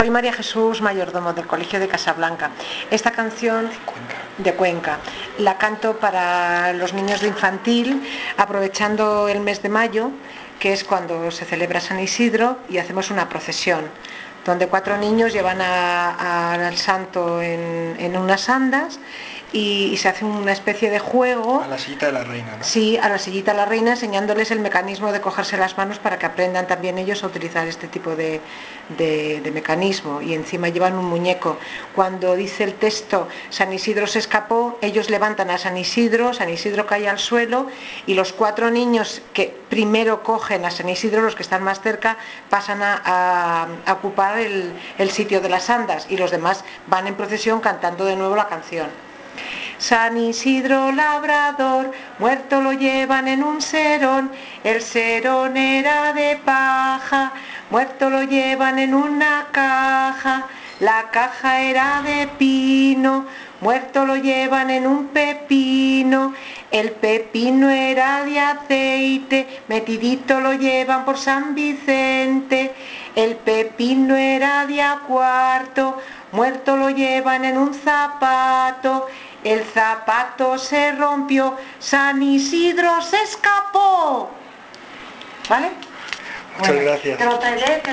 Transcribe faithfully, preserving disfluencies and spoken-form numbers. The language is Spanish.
Soy María Jesús Mayordomo del Colegio de Casablanca. Esta canción de Cuenca la canto para los niños de infantil, aprovechando el mes de mayo, que es cuando se celebra San Isidro, y hacemos una procesión donde cuatro niños llevan a, a, al santo en, en unas andas y, y se hace una especie de juego. A la sillita de la reina, ¿no? Sí, a la sillita de la reina, enseñándoles el mecanismo de cogerse las manos para que aprendan también ellos a utilizar este tipo de, de, de mecanismo. Y encima llevan un muñeco. Cuando dice el texto San Isidro se escapó, ellos levantan a San Isidro, San Isidro cae al suelo y los cuatro niños que primero cogen a San Isidro, los que están más cerca, pasan a, a, a ocupar el, el sitio de las andas y los demás van en procesión cantando de nuevo la canción. San Isidro labrador, muerto lo llevan en un serón, el serón era de paja, muerto lo llevan en una caja, la caja era de pino, muerto lo llevan en un pepino, el pepino era de aceite, metidito lo llevan por San Vicente, el pepino era de a cuarto, muerto lo llevan en un zapato, el zapato se rompió, San Isidro se escapó. ¿Vale? Muchas Bueno, gracias. te lo traeré.